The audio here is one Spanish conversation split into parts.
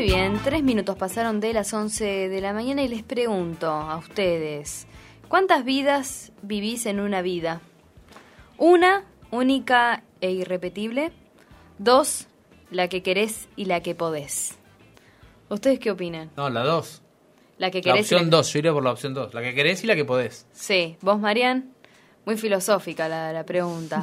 Muy bien, 3 minutos pasaron de las 11 de la mañana y les pregunto a ustedes, ¿cuántas vidas vivís en una vida? 1, única e irrepetible. 2, la que querés y la que podés. ¿Ustedes qué opinan? No, la 2. La que La querés. opción 2, yo iría por la opción 2. La que querés y la que podés. Sí, ¿vos, Marian? Muy filosófica la pregunta.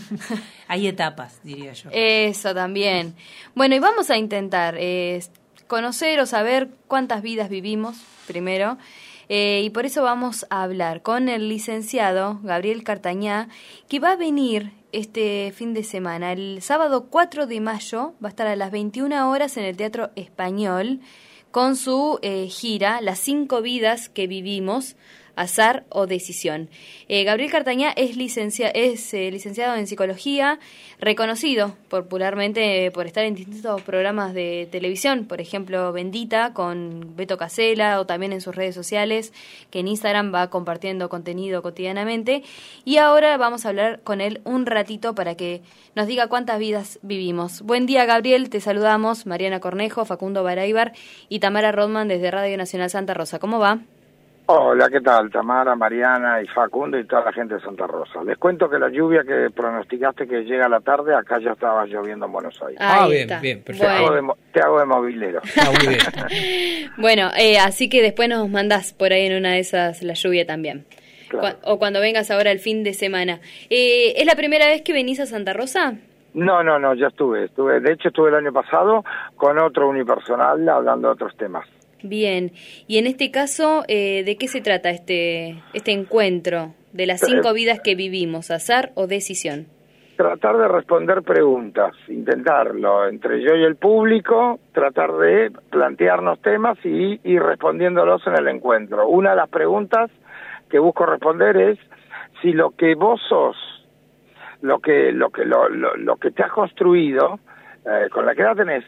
Hay etapas, diría yo. Eso también. Bueno, y vamos a intentar conocer o saber cuántas vidas vivimos primero. Y por eso vamos a hablar con el licenciado Gabriel Cartañá, que va a venir este fin de semana. El sábado 4 de mayo va a estar a las 21 horas en el Teatro Español con su gira Las 5 vidas que vivimos, azar o decisión. Gabriel Cartañá es licenciado en psicología, reconocido popularmente por estar en distintos programas de televisión, por ejemplo Bendita con Beto Casella, o también en sus redes sociales, que en Instagram va compartiendo contenido cotidianamente. Y ahora vamos a hablar con él un ratito para que nos diga cuántas vidas vivimos. Buen día, Gabriel, te saludamos Mariana Cornejo, Facundo Baraybar y Tamara Rodman desde Radio Nacional Santa Rosa. ¿Cómo va? Hola, ¿qué tal? Tamara, Mariana y Facundo y toda la gente de Santa Rosa. Les cuento que la lluvia que pronosticaste que llega a la tarde, acá ya estaba lloviendo en Buenos Aires. Bien, perfecto. Bueno. Te hago de movilero. Muy bien. Bueno, así que después nos mandás por ahí en una de esas la lluvia también. Claro. O cuando vengas ahora el fin de semana. ¿Es la primera vez que venís a Santa Rosa? No, ya estuve. De hecho, estuve el año pasado con otro unipersonal hablando de otros temas. Bien, y en este caso, ¿de qué se trata este encuentro de las 5 vidas que vivimos, azar o decisión? Tratar de responder preguntas, intentarlo, entre yo y el público, tratar de plantearnos temas y ir respondiéndolos en el encuentro. Una de las preguntas que busco responder es si lo que vos sos, lo que te has construido, ¿con la que edad tenés?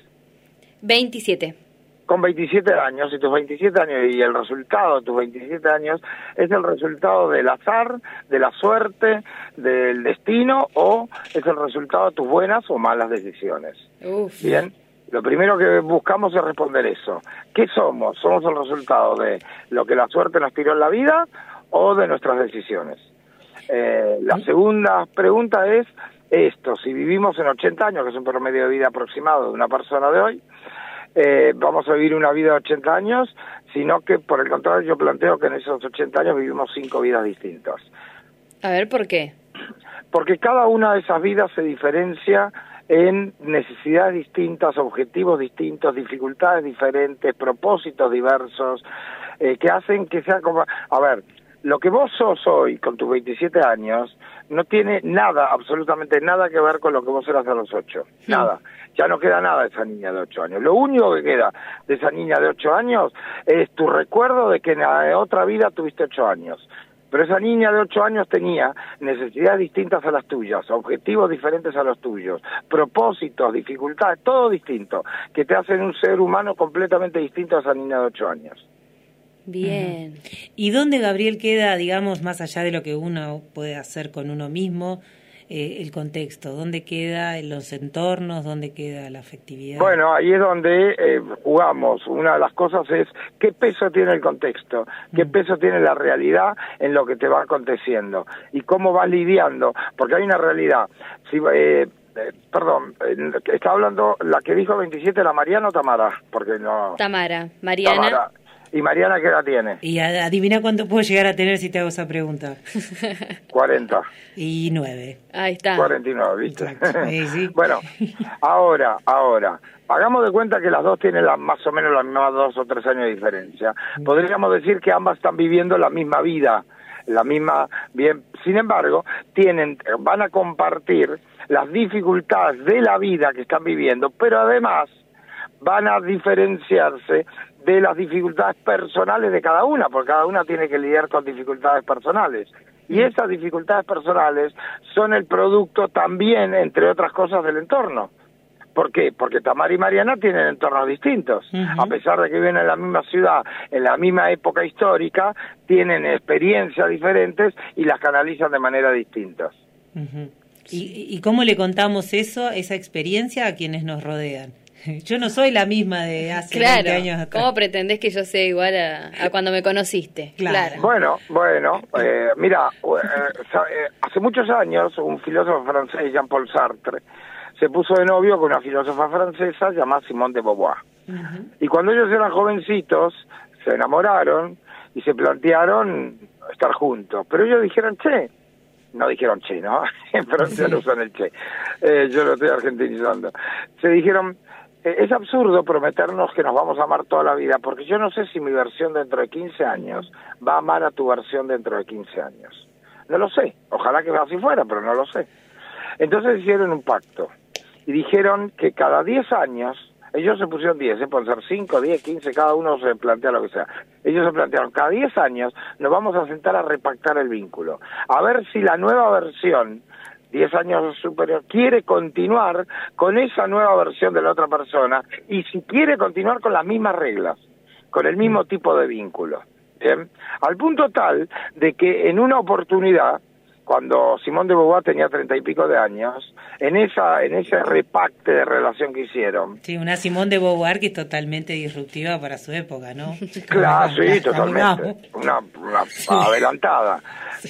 27. Con 27 años, y tus 27 años y el resultado de tus 27 años es el resultado del azar, de la suerte, del destino, o es el resultado de tus buenas o malas decisiones. Uf. Bien, lo primero que buscamos es responder eso. ¿Qué somos? ¿Somos el resultado de lo que la suerte nos tiró en la vida o de nuestras decisiones? La segunda pregunta es esto: si vivimos en 80 años, que es un promedio de vida aproximado de una persona de hoy, vamos a vivir una vida de 80 años, sino que por el contrario yo planteo que en esos 80 años vivimos 5 vidas distintas. A ver, ¿por qué? Porque cada una de esas vidas se diferencia en necesidades distintas, objetivos distintos, dificultades diferentes, propósitos diversos, que hacen que sea como... A ver, lo que vos sos hoy con tus 27 años no tiene nada, absolutamente nada que ver con lo que vos eras a los 8. Nada. Ya no queda nada de esa niña de 8 años. Lo único que queda de esa niña de 8 años es tu recuerdo de que en la otra vida tuviste 8 años. Pero esa niña de 8 años tenía necesidades distintas a las tuyas, objetivos diferentes a los tuyos, propósitos, dificultades, todo distinto, que te hacen un ser humano completamente distinto a esa niña de 8 años. Bien. ¿Y dónde, Gabriel, queda, digamos, más allá de lo que uno puede hacer con uno mismo, el contexto? ¿Dónde queda en los entornos? ¿Dónde queda la afectividad? Bueno, ahí es donde jugamos. Una de las cosas es qué peso tiene el contexto, qué peso tiene la realidad en lo que te va aconteciendo y cómo vas lidiando, porque hay una realidad. Si, estaba hablando la que dijo 27, la Mariana o Tamara, porque no. Mariana. Tamara. ¿Y Mariana qué edad tiene? Y adivina cuánto puedo llegar a tener si te hago esa pregunta. 40. Y 9. Ahí está. 49, ¿viste? Sí. Bueno, ahora, hagamos de cuenta que las dos tienen más o menos la misma 2 o 3 años de diferencia. Podríamos decir que ambas están viviendo la misma vida, la misma, bien, sin embargo, van a compartir las dificultades de la vida que están viviendo, pero además van a diferenciarse de las dificultades personales de cada una, porque cada una tiene que lidiar con dificultades personales. Y esas dificultades personales son el producto también, entre otras cosas, del entorno. ¿Por qué? Porque Tamara y Mariana tienen entornos distintos. A pesar de que viven en la misma ciudad, en la misma época histórica, tienen experiencias diferentes y las canalizan de manera distinta. ¿Y cómo le contamos esa experiencia a quienes nos rodean? Yo no soy la misma de hace Claro, 20 años atrás. ¿cómo pretendés que yo sea igual a cuando me conociste? Claro. Bueno, mira, hace muchos años un filósofo francés, Jean-Paul Sartre, se puso de novio con una filósofa francesa llamada Simone de Beauvoir. Y cuando ellos eran jovencitos, se enamoraron y se plantearon estar juntos. Pero ellos dijeron, no dijeron che, ¿no? En Francia no usan el che. Yo lo estoy argentinizando. Se dijeron, es absurdo prometernos que nos vamos a amar toda la vida, porque yo no sé si mi versión dentro de 15 años va a amar a tu versión dentro de 15 años. No lo sé. Ojalá que así fuera, pero no lo sé. Entonces hicieron un pacto y dijeron que cada 10 años, ellos se pusieron 10, pueden ser 5, 10, 15, cada uno se plantea lo que sea. Ellos se plantearon, cada 10 años nos vamos a sentar a repactar el vínculo, a ver si la nueva versión, 10 años superior, quiere continuar con esa nueva versión de la otra persona y si quiere continuar con las mismas reglas, con el mismo tipo de vínculo. ¿Bien? Al punto tal de que en una oportunidad, cuando Simone de Beauvoir tenía 30 y pico de años, en ese repacte de relación que hicieron. Sí, una Simone de Beauvoir que es totalmente disruptiva para su época, ¿no? Claro, sí, totalmente. Una adelantada.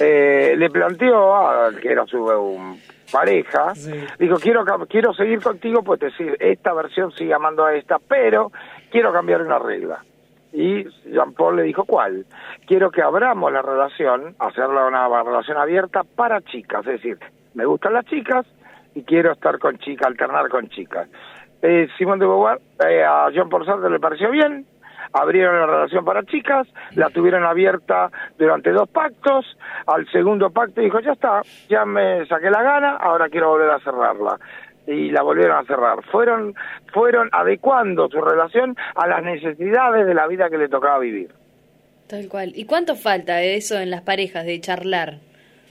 Le planteó a que era su pareja, dijo, quiero seguir contigo, pues decir, esta versión sigue amando a esta, pero quiero cambiar una regla. Y Jean-Paul le dijo, ¿cuál? Quiero que abramos la relación, hacerla una relación abierta para chicas, es decir, me gustan las chicas y quiero estar con chicas, alternar con chicas. Simone de Beauvoir, a Jean-Paul Sartre le pareció bien, abrieron la relación para chicas, la tuvieron abierta durante 2 pactos, al segundo pacto dijo, ya está, ya me saqué la gana, ahora quiero volver a cerrarla. Y la volvieron a cerrar. Fueron adecuando su relación a las necesidades de la vida que le tocaba vivir. Tal cual. ¿Y cuánto falta de eso en las parejas, de charlar?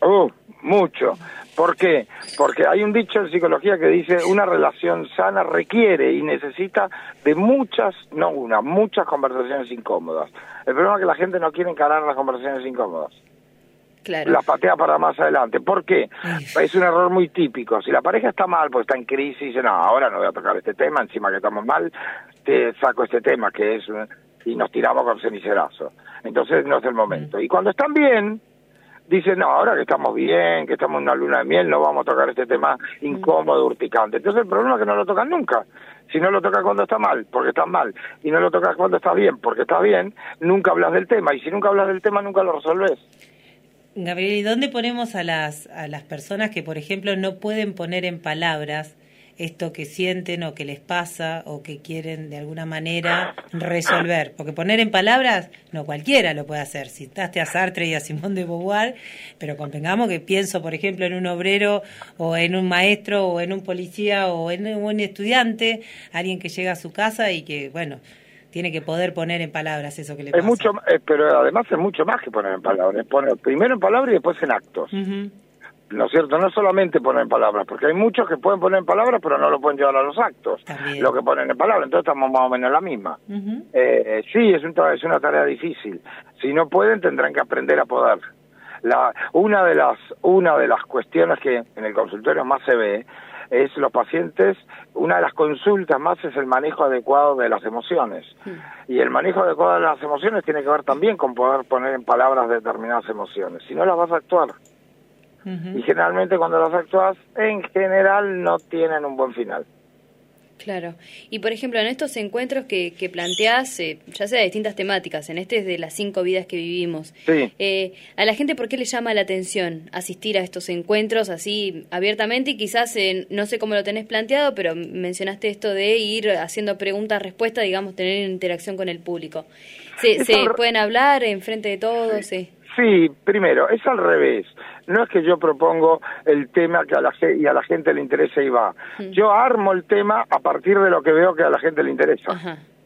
Mucho. ¿Por qué? Porque hay un dicho en psicología que dice una relación sana requiere y necesita de muchas conversaciones incómodas. El problema es que la gente no quiere encarar las conversaciones incómodas. Claro. Las patea para más adelante. ¿Por qué? Es un error muy típico. Si la pareja está mal, pues está en crisis, dice, no, ahora no voy a tocar este tema, encima que estamos mal, te saco este tema, que es, y nos tiramos con cenicerazo. Entonces no es el momento. Y cuando están bien, dicen, no, ahora que estamos bien, que estamos en una luna de miel, no vamos a tocar este tema incómodo, urticante. Entonces el problema es que no lo tocan nunca. Si no lo tocas cuando está mal, porque estás mal, y no lo tocas cuando está bien, porque estás bien, nunca hablas del tema. Y si nunca hablas del tema, nunca lo resolves. Gabriel, ¿y dónde ponemos a las personas que, por ejemplo, no pueden poner en palabras esto que sienten o que les pasa o que quieren de alguna manera resolver? Porque poner en palabras, no cualquiera lo puede hacer. Citaste a Sartre y a Simone de Beauvoir, pero convengamos que pienso, por ejemplo, en un obrero o en un maestro o en un policía o en un estudiante, alguien que llega a su casa y que, bueno, tiene que poder poner en palabras eso que le pasa. Pero además es mucho más que poner en palabras. Poner primero en palabras y después en actos. ¿No es cierto? No solamente poner en palabras, porque hay muchos que pueden poner en palabras, pero no lo pueden llevar a los actos. También. Lo que ponen en palabras, entonces estamos más o menos en la misma. Sí, es una tarea difícil. Si no pueden, tendrán que aprender a poder. Una de las cuestiones que en el consultorio más se ve es los pacientes, una de las consultas más es el manejo adecuado de las emociones. Y el manejo adecuado de las emociones tiene que ver también con poder poner en palabras determinadas emociones. Si no, las vas a actuar. Y generalmente cuando las actúas, en general no tienen un buen final. Claro. Y por ejemplo, en estos encuentros que planteás, ya sea de distintas temáticas, en este es de las 5 vidas que vivimos, sí. A la gente, ¿por qué le llama la atención asistir a estos encuentros así abiertamente? Y quizás, no sé cómo lo tenés planteado, pero mencionaste esto de ir haciendo preguntas-respuestas, digamos, tener interacción con el público. ¿Se pueden hablar en frente de todos? Sí. Sí, primero, es al revés. No es que yo propongo el tema que a la gente le interesa y va. Yo armo el tema a partir de lo que veo que a la gente le interesa.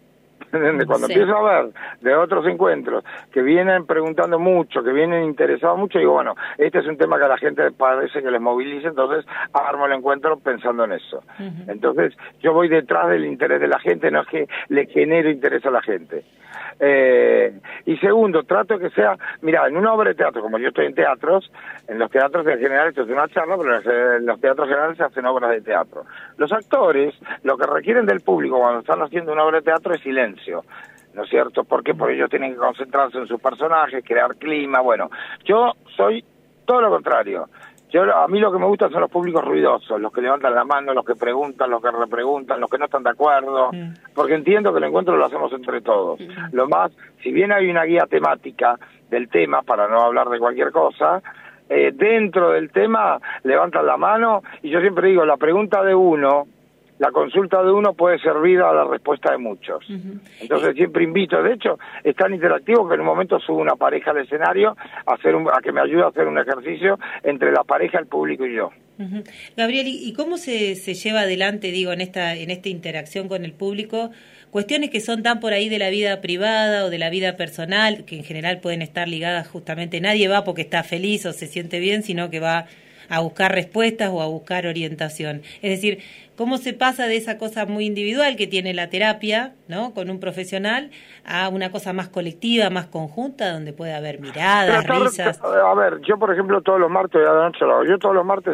Cuando Sí. empiezo a ver de otros encuentros que vienen preguntando mucho, que vienen interesados mucho, digo, bueno, este es un tema que a la gente parece que les moviliza, entonces armo el encuentro pensando en eso. Entonces yo voy detrás del interés de la gente, no es que le genero interés a la gente. Y segundo, trato que sea, mira, en una obra de teatro, como yo estoy en teatros, en los teatros en general esto es una charla, pero en los teatros generales se hacen obras de teatro. Los actores, lo que requieren del público cuando están haciendo una obra de teatro es silencio, ¿no es cierto? Porque ellos tienen que concentrarse en sus personajes, crear clima, bueno, yo soy todo lo contrario. A mí lo que me gusta son los públicos ruidosos, los que levantan la mano, los que preguntan, los que repreguntan, los que no están de acuerdo, porque entiendo que el encuentro lo hacemos entre todos. Lo más, si bien hay una guía temática del tema, para no hablar de cualquier cosa, dentro del tema levantan la mano, y yo siempre digo, la pregunta de uno, la consulta de uno puede servir a la respuesta de muchos. Entonces siempre invito, de hecho, es tan interactivo que en un momento subo una pareja al escenario a que me ayude a hacer un ejercicio entre la pareja, el público y yo. Gabriel, ¿y cómo se lleva adelante, digo, en esta interacción con el público, cuestiones que son tan por ahí de la vida privada o de la vida personal, que en general pueden estar ligadas justamente, nadie va porque está feliz o se siente bien, sino que va a buscar respuestas o a buscar orientación? Es decir, ¿cómo se pasa de esa cosa muy individual que tiene la terapia, ¿no?, con un profesional, a una cosa más colectiva, más conjunta, donde puede haber miradas, risas? A ver, yo por ejemplo todos los martes, ya de la noche lo hago. Yo todos los martes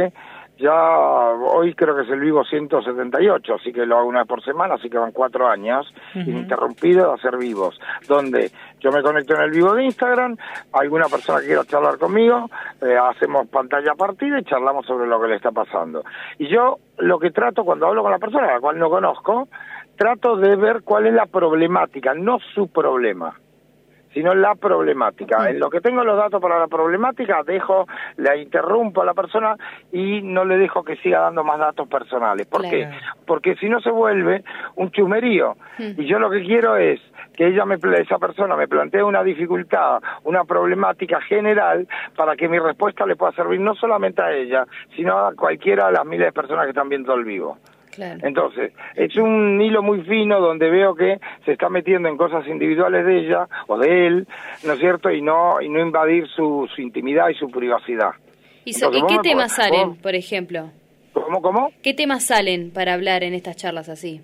hoy creo que es el vivo 178, así que lo hago una vez por semana, así que van 4 años ininterrumpidos de hacer vivos, donde yo me conecto en el vivo de Instagram, alguna persona que quiera charlar conmigo, hacemos pantalla partida y charlamos sobre lo que le está pasando. Y yo lo que trato cuando hablo con la persona, a la cual no conozco, trato de ver cuál es la problemática, no su problema, sino la problemática. En lo que tengo los datos para la problemática, la interrumpo a la persona y no le dejo que siga dando más datos personales. ¿Por qué? Porque si no se vuelve un chumerío. Y yo lo que quiero es que esa persona me plantee una dificultad, una problemática general, para que mi respuesta le pueda servir no solamente a ella, sino a cualquiera de las miles de personas que están viendo el vivo. Claro. Entonces, es un hilo muy fino donde veo que se está metiendo en cosas individuales de ella o de él, ¿no es cierto? Y no invadir su intimidad y su privacidad. ¿Y qué temas salen, por ejemplo? ¿Cómo? ¿Qué temas salen para hablar en estas charlas así?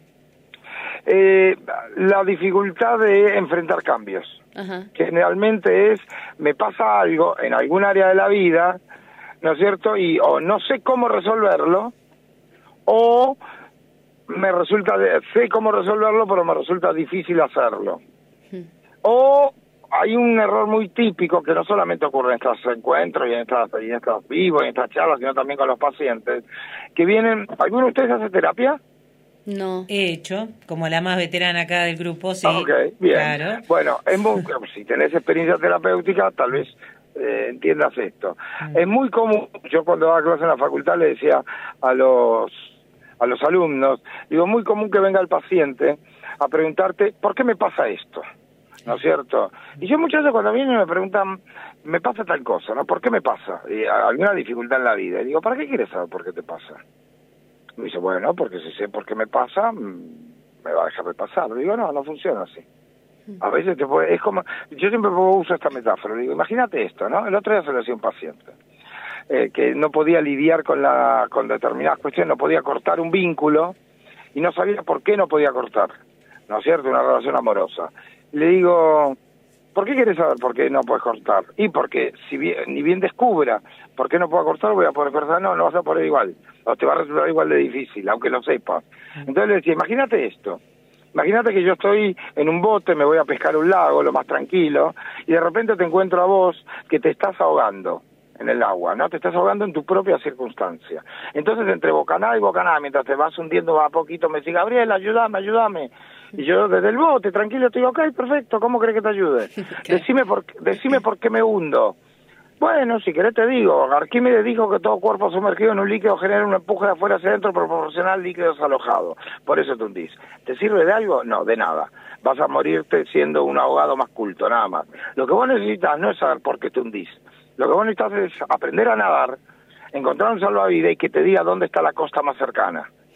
La dificultad de enfrentar cambios. Ajá. Generalmente me pasa algo en algún área de la vida, ¿no es cierto? Y o no sé cómo resolverlo, o sé cómo resolverlo, pero me resulta difícil hacerlo. O hay un error muy típico que no solamente ocurre en estos encuentros y en estos vivos y en estas charlas, sino también con los pacientes, que vienen. ¿Alguno de ustedes hace terapia? No. He hecho, como la más veterana acá del grupo, sí. Ok, bien. Claro. Bueno, si tenés experiencia terapéutica, tal vez entiendas esto. Es muy común, yo cuando daba clase en la facultad le decía a los alumnos, digo, muy común que venga el paciente a preguntarte, ¿por qué me pasa esto? ¿No es cierto? Y yo muchas veces cuando vienen me preguntan, me pasa tal cosa, ¿no? ¿Por qué me pasa? Y alguna dificultad en la vida. Y digo, ¿para qué quieres saber por qué te pasa? Me dice, bueno, porque si sé por qué me pasa, me va a dejar de pasar. Le digo, no funciona así. A veces es como, yo siempre uso esta metáfora, le digo, imagínate esto, ¿no? El otro día se lo decía un paciente, que no podía lidiar con determinadas cuestiones, no podía cortar un vínculo y no sabía por qué no podía cortar, ¿no es cierto? Una relación amorosa. Le digo, ¿por qué quieres saber por qué no puedes cortar? Y porque ni bien descubra por qué no puedo cortar, voy a poder cortar, no vas a poder igual, o te va a resultar igual de difícil, aunque lo sepas. Entonces le decía, imagínate esto. Imagínate que yo estoy en un bote, me voy a pescar a un lago, lo más tranquilo, y de repente te encuentro a vos que te estás ahogando en el agua, ¿no? Te estás ahogando en tu propia circunstancia. Entonces, entre bocanada y bocanada, mientras te vas hundiendo a poquito, me dice, Gabriel, ayúdame. Y yo desde el bote, tranquilo, te digo, ok, perfecto, ¿cómo crees que te ayude? Decime por qué me hundo. Bueno, si querés te digo, Arquímedes dijo que todo cuerpo sumergido en un líquido genera un empuje de afuera hacia adentro proporcional al líquido desalojado. Por eso te hundís. ¿Te sirve de algo? No, de nada. Vas a morirte siendo un ahogado más culto, nada más. Lo que vos necesitas no es saber por qué te hundís. Lo que vos necesitas es aprender a nadar, encontrar un salvavidas y que te diga dónde está la costa más cercana.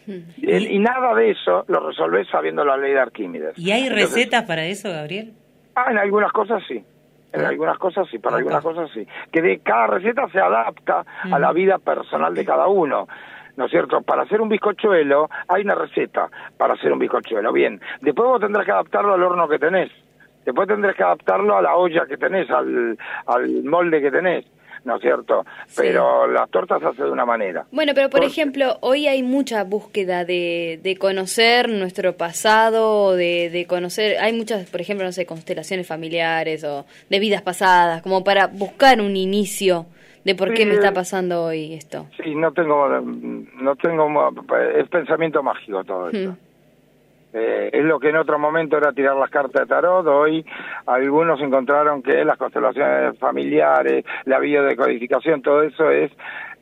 Y nada de eso lo resolvés sabiendo la ley de Arquímedes. ¿Y hay Entonces, recetas para eso, Gabriel? en algunas cosas sí. En algunas cosas sí, para algunas cosas sí. Que de cada receta se adapta a la vida personal de cada uno. ¿No es cierto? Para hacer un bizcochuelo hay una receta para hacer un bizcochuelo. Bien, después vos tendrás que adaptarlo al horno que tenés. Después tendrás que adaptarlo a la olla que tenés, al molde que tenés. ¿No es cierto? Sí. Pero las tortas se hacen de una manera. Bueno, pero por ejemplo, hoy hay mucha búsqueda de conocer nuestro pasado, de conocer, hay muchas, por ejemplo, no sé, constelaciones familiares o de vidas pasadas, como para buscar un inicio de por qué me está pasando hoy esto. Sí, no tengo, es pensamiento mágico todo esto. Es lo que en otro momento era tirar las cartas de tarot. Hoy algunos encontraron que las constelaciones familiares, la biodecodificación, todo eso es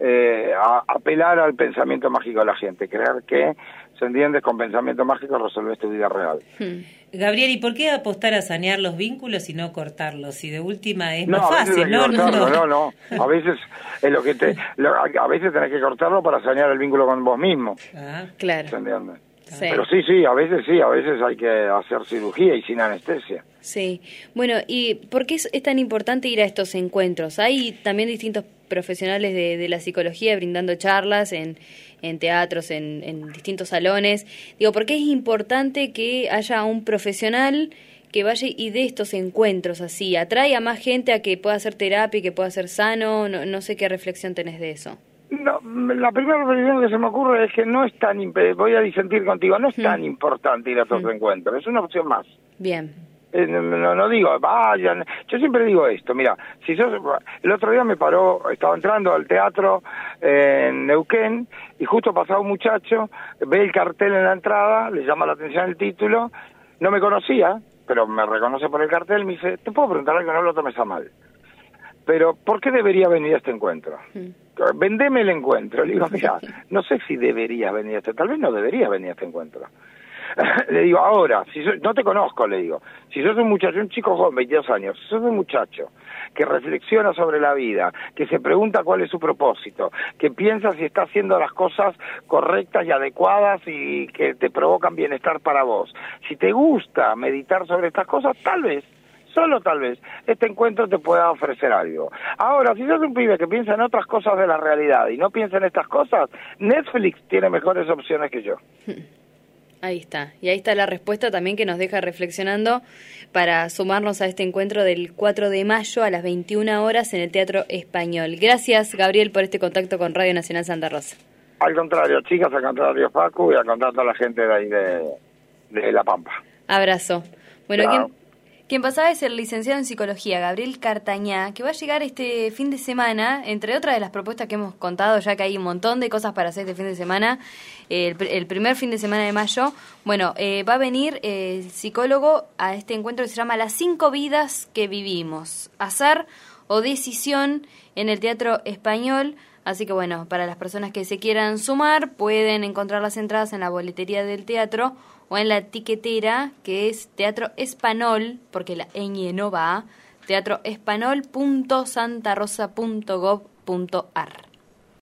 apelar al pensamiento mágico de la gente, creer que, ¿se entiende? Con pensamiento mágico resolvés tu vida real. Gabriel, ¿y por qué apostar a sanear los vínculos y no cortarlos? Y de última es más A veces fácil, hay que ¿no? cortarlo, no. A veces es lo que a veces tenés que cortarlo para sanear el vínculo con vos mismo. Claro. ¿Se entiende? Sí. Pero sí, a veces hay que hacer cirugía y sin anestesia. Sí. Bueno, ¿y por qué es tan importante ir a estos encuentros? Hay también distintos profesionales de la psicología brindando charlas en teatros, en distintos salones. Digo, ¿por qué es importante que haya un profesional que vaya y dé estos encuentros así? ¿Atrae a más gente a que pueda hacer terapia y que pueda ser sano? No sé qué reflexión tenés de eso. No, la primera reflexión que se me ocurre es que no es tan, voy a disentir contigo, no es tan importante ir a estos encuentros, es una opción más. Bien. No digo, vayan, yo siempre digo esto, mira, si el otro día estaba entrando al teatro en Neuquén y justo pasaba un muchacho, ve el cartel en la entrada, le llama la atención el título, no me conocía, pero me reconoce por el cartel, me dice, ¿te puedo preguntar algo? No lo tomes a mal, pero ¿por qué debería venir a este encuentro? Vendeme el encuentro. Le digo, mira, no sé si deberías venir a tal vez no deberías venir a este encuentro. Le digo, ahora, no te conozco, le digo, si sos un muchacho, un chico joven, 22 años, si sos un muchacho que reflexiona sobre la vida, que se pregunta cuál es su propósito, que piensa si está haciendo las cosas correctas y adecuadas y que te provocan bienestar para vos, si te gusta meditar sobre estas cosas, tal vez, solo tal vez, este encuentro te pueda ofrecer algo. Ahora, si sos un pibe que piensa en otras cosas de la realidad y no piensa en estas cosas, Netflix tiene mejores opciones que yo. Ahí está. Y ahí está la respuesta también que nos deja reflexionando para sumarnos a este encuentro del 4 de mayo a las 21 horas en el Teatro Español. Gracias, Gabriel, por este contacto con Radio Nacional Santa Rosa. Al contrario, chicas, al contrario, Facu, y al contrario a la gente de ahí de La Pampa. Abrazo. Bueno, Claro. Quien pasaba es el licenciado en Psicología, Gabriel Cartañá, que va a llegar este fin de semana, entre otras de las propuestas que hemos contado, ya que hay un montón de cosas para hacer este fin de semana, el primer fin de semana de mayo. Bueno, va a venir el psicólogo a este encuentro que se llama Las 5 vidas que vivimos, azar o decisión en el Teatro Español. Así que bueno, para las personas que se quieran sumar, pueden encontrar las entradas en la boletería del teatro o en la tiquetera, que es Teatro Español, porque la ñ no va, teatroespanol.santarosa.gov.ar.